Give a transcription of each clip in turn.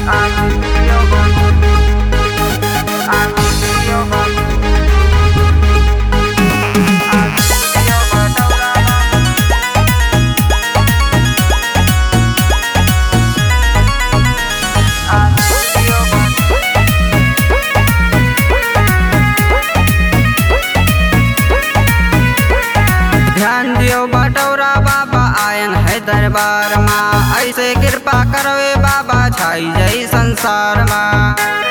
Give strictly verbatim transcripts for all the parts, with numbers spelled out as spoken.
ध्यान दियो बटौरा बाबा आयन है दरबार माँ। ऐसे कृपा करवे बाबा छाई जई संसार माँ।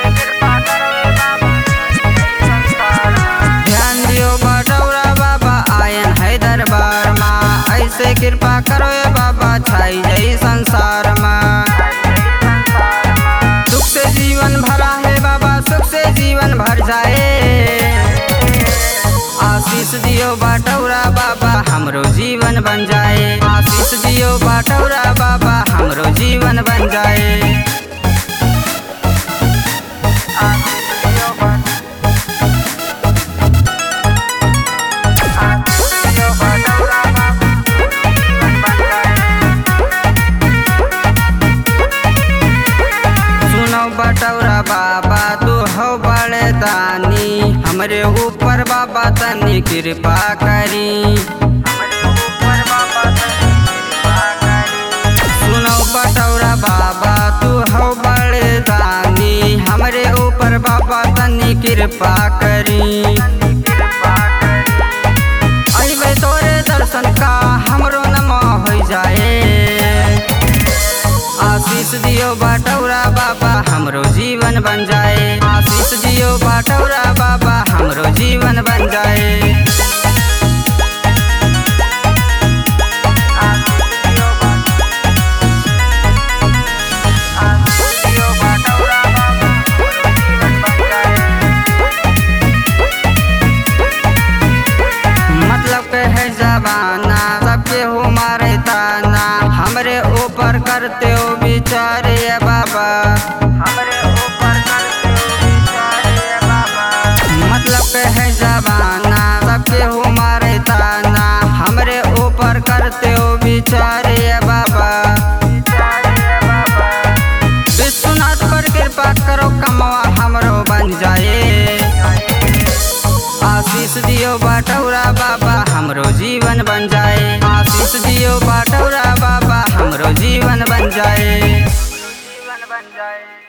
ध्यान दियो बटौरा बाबा आयन है दरबार माँ। ऐसे कृपा करवे बाबा छाई जई संसार माँ। दुख से जीवन भरा है बाबा, सुख से जीवन भर जाए। आशीष दियो बटौरा बाबा हमरो जीवन बन जाए। आशीष दियो बटौरा बाबा हमरो जीवन बन जाए। सुनो बटौरा बाबा तू हो बड़े दानी, हमरे ऊपर बाबा तनी कृपा करी। सुनो बटौरा बाबा तू हो बड़े दानी, हमरे ऊपर बाबा तनी कृपा करी। अइबे तोरे दर्शन का हमरो नमा हो जाए। आशीष दियो बटौरा बाबा हमरो जीवन बन जाए। आशीष दियो बटौरा बाबा हमरो जीवन बन जाए। मतलब के है जमाना सबके हो मारे ताना, हमरे ऊपर करते हो विचार ये बाबा। हमरे ऊपर करते हो विचार ये बाबा। मतलब के है जमाना सबके हो मारे ताना, हमरे ऊपर करते हो विचार ये बाबा। विश्वनाथ पर कृपा करो कमवा हमरो बन जाए। आशीष दियो बटौरा बाबा हमरो जीवन बन जाए। आशीष दियो बटौरा बाबा हमरो जीवन बन जाए। जीवन बन जाए।